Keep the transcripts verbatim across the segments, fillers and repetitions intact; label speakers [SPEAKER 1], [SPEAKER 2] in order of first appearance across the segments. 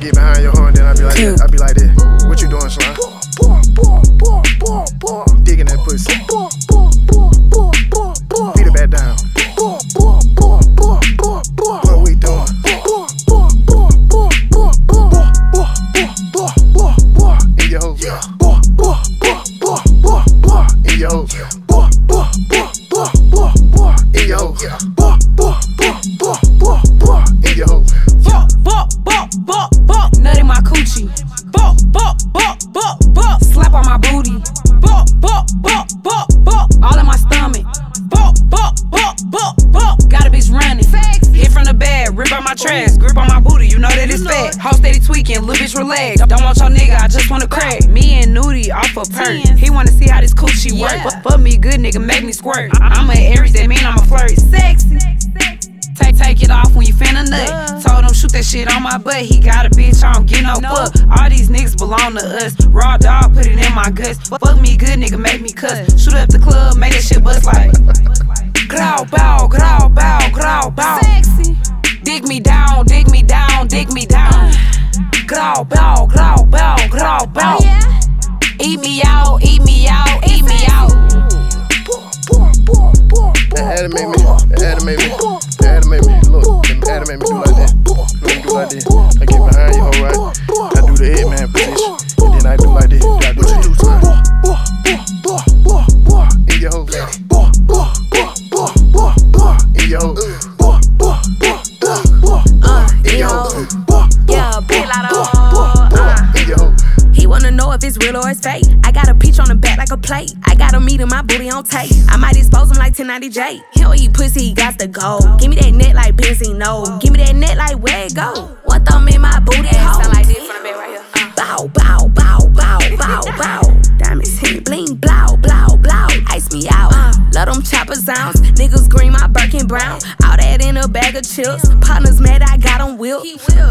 [SPEAKER 1] get behind your horn, then I be like this. I be like this. What you doing, slime? Digging that pussy. Beat it back down. What we doing? In your hole. In your hole. In your hole. In your hole.
[SPEAKER 2] Bop, bop, bop, bop, bop. Nut in my coochie. Bop, bop, bop, bop, bop. Slap on my booty. Bop, bop, bop, bop, bop. All in my stomach. Bop, bop, bop, bop, bop. Got a bitch running. Hit from the bed, rip out my trash. Grip on my booty, you know that it's fat. Hoe steady tweaking, little bitch relax. Don't want your nigga, I just wanna crack. Me and Nudie off a perk. He wanna see how this coochie work. But fuck me good nigga, make me squirt. I'm an Aries, that mean I'm a flirt. Sexy. Take, take it off when you finna nut. Told him shoot that shit on my butt. He got a bitch, I don't get no fuck. All these niggas belong to us. Raw dog, put it in my guts. Fuck me good nigga, make me cuss. Shoot up the club, make that shit bust like growl, bow, growl, bow, growl, bow. Sexy. Dig me down, dig me down, dig me down. Growl, bow, growl, bow, growl, bow. Eat me out, eat me out, eat me out.
[SPEAKER 1] That had to make me, that had to make me, that had to make me, look, that had to make me do like this. Look, me do like this. I get behind you, alright. I do the hitman position. And then I do like this. I do this. In your hole. In your hole.
[SPEAKER 3] Uh, in your hole. Yeah, big lot of
[SPEAKER 1] In your hole.
[SPEAKER 3] He wanna know if it's real or it's fake. I got a peach on the back like a plate. I got a meat in my booty on tape. I might expose him like ten ninety J. He don't eat pussy, he got to go. Give me that net like Benzino. Give me that net like where it go. One thumb in my booty hole. Sound like this from the bed right here. Uh. Bow, bow, bow, bow, bow, bow. Diamonds hit bling, blow, blow, blow. Ice me out. Uh. Love them chopper sounds. Niggas green, my Birkin brown. All that in a bag of chips. Partners mad, I got them whipped.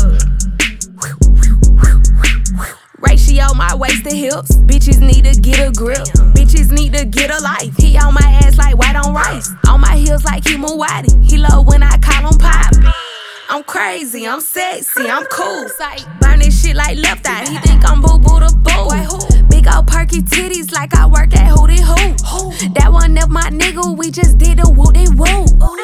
[SPEAKER 3] Ratio my waist to hips. Bitches need to get a grip. Bitches need to get a life. He on my ass like white on rice. On my heels like he Muwadi. He love when I call him pop. I'm crazy, I'm sexy, I'm cool. Burn this shit like left eye. He think I'm boo boo the boo. Big ol' perky titties like I work at Hootie Hoo. That one up my nigga, we just did a woo-de-woo.